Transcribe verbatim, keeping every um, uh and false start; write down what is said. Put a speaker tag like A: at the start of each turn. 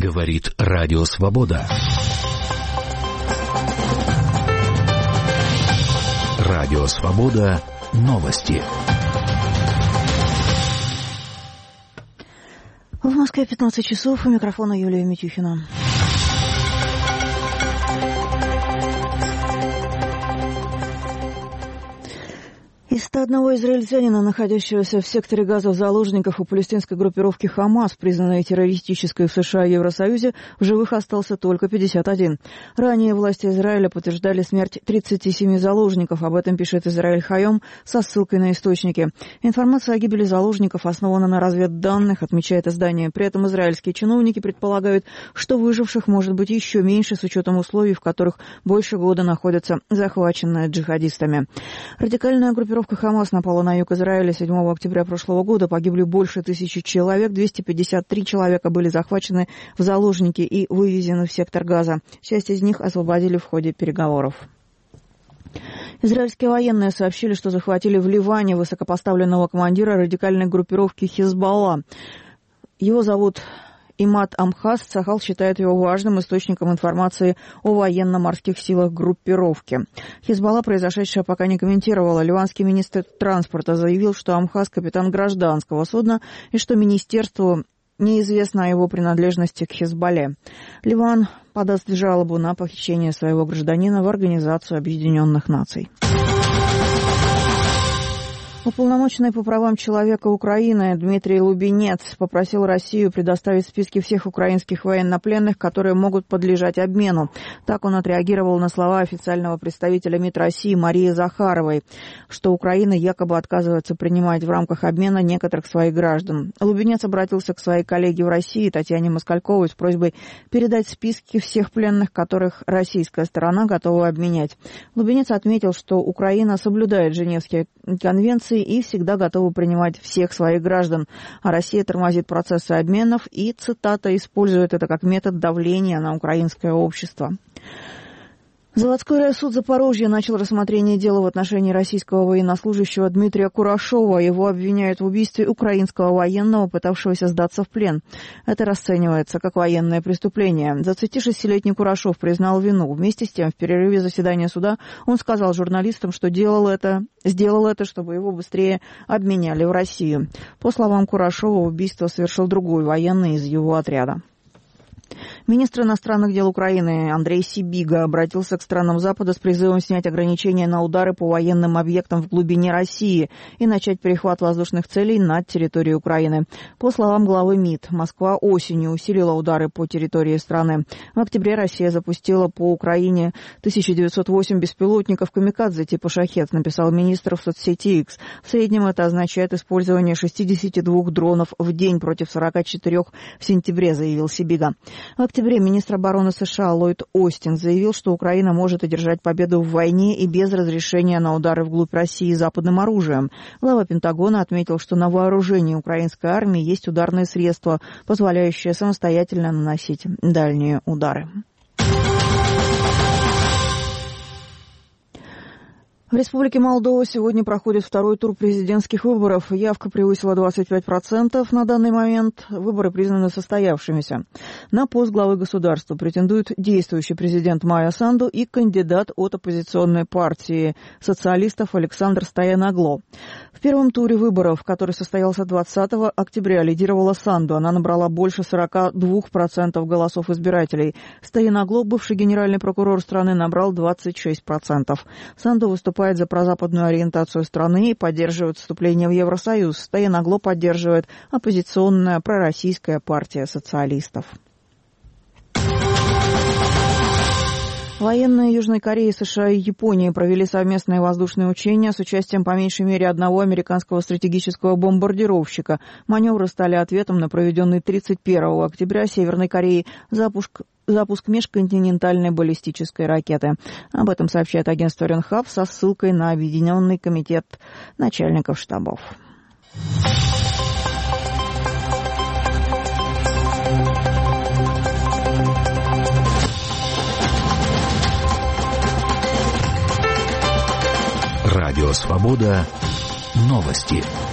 A: Говорит Радио Свобода. Радио Свобода. Новости.
B: В Москве пятнадцать часов. У микрофона Юлия Митюхина. Из ста одного израильтянина, находящегося в секторе Газа в заложниках у палестинской группировки «Хамас», признанной террористической в США и Евросоюзе, в живых остался только пятьдесят один. Ранее власти Израиля подтверждали смерть тридцати семи заложников. Об этом пишет Израиль Хайом со ссылкой на источники. Информация о гибели заложников основана на разведданных, отмечает издание. При этом израильские чиновники предполагают, что выживших может быть еще меньше с учетом условий, в которых больше года находятся захваченные джихадистами. Радикальная группировка «Хамас» напала на юг Израиля седьмого октября прошлого года. Погибли больше тысячи человек. двести пятьдесят три человека были захвачены в заложники и вывезены в сектор Газа. Часть из них освободили в ходе переговоров. Израильские военные сообщили, что захватили в Ливане высокопоставленного командира радикальной группировки «Хизбалла». Его зовут Имад Амхас. Цахал считает его важным источником информации о военно-морских силах группировки. Хизбалла произошедшее пока не комментировала. Ливанский министр транспорта заявил, что Амхас – капитан гражданского судна и что министерству неизвестно о его принадлежности к Хизбалле. Ливан подаст жалобу на похищение своего гражданина в Организацию Объединенных Наций. Уполномоченный по правам человека Украины Дмитрий Лубенец попросил Россию предоставить списки всех украинских военнопленных, которые могут подлежать обмену. Так он отреагировал на слова официального представителя МИД России Марии Захаровой, что Украина якобы отказывается принимать в рамках обмена некоторых своих граждан. Лубенец обратился к своей коллеге в России Татьяне Москальковой с просьбой передать списки всех пленных, которых российская сторона готова обменять. Лубенец отметил, что Украина соблюдает Женевские конвенции и всегда готова принимать всех своих граждан, а Россия тормозит процессы обменов и, цитата, использует это как метод давления на украинское общество. Заводской райсуд Запорожья начал рассмотрение дела в отношении российского военнослужащего Дмитрия Курашова. Его обвиняют в убийстве украинского военного, пытавшегося сдаться в плен. Это расценивается как военное преступление. двадцатишестилетний Курашов признал вину. Вместе с тем, в перерыве заседания суда он сказал журналистам, что делал это, сделал это, чтобы его быстрее обменяли в Россию. По словам Курашова, убийство совершил другой военный из его отряда. Министр иностранных дел Украины Андрей Сибига обратился к странам Запада с призывом снять ограничения на удары по военным объектам в глубине России и начать перехват воздушных целей над территорией Украины. По словам главы МИД, Москва осенью усилила удары по территории страны. В октябре Россия запустила по Украине тысяча девятьсот восемь беспилотников «Камикадзе» типа «Шахед», написал министр в соцсети X. В среднем это означает использование шестидесяти двух дронов в день против сорока четырёх в сентябре, заявил Сибига. В октябре министр обороны США Ллойд Остин заявил, что Украина может одержать победу в войне и без разрешения на удары вглубь России западным оружием. Глава Пентагона отметил, что на вооружении украинской армии есть ударные средства, позволяющие самостоятельно наносить дальние удары. В Республике Молдова сегодня проходит второй тур президентских выборов. Явка превысила двадцать пять процентов на данный момент. Выборы признаны состоявшимися. На пост главы государства претендуют действующий президент Майя Санду и кандидат от оппозиционной партии социалистов Александр Стояногло. В первом туре выборов, который состоялся двадцатого октября, лидировала Санду. Она набрала больше сорока двух процентов голосов избирателей. Стояногло, бывший генеральный прокурор страны, набрал двадцать шесть процентов. Санду выступает за прозападную ориентацию страны и поддерживает вступление в Евросоюз. Стояногло поддерживает оппозиционная пророссийская партия социалистов. Военные Южной Кореи, США и Японии провели совместные воздушные учения с участием по меньшей мере одного американского стратегического бомбардировщика. Маневры стали ответом на проведенный тридцать первого октября Северной Кореей запуск запуск межконтинентальной баллистической ракеты. Об этом сообщает агентство Ренхап со ссылкой на Объединенный комитет начальников штабов.
A: Радио Свобода. Новости.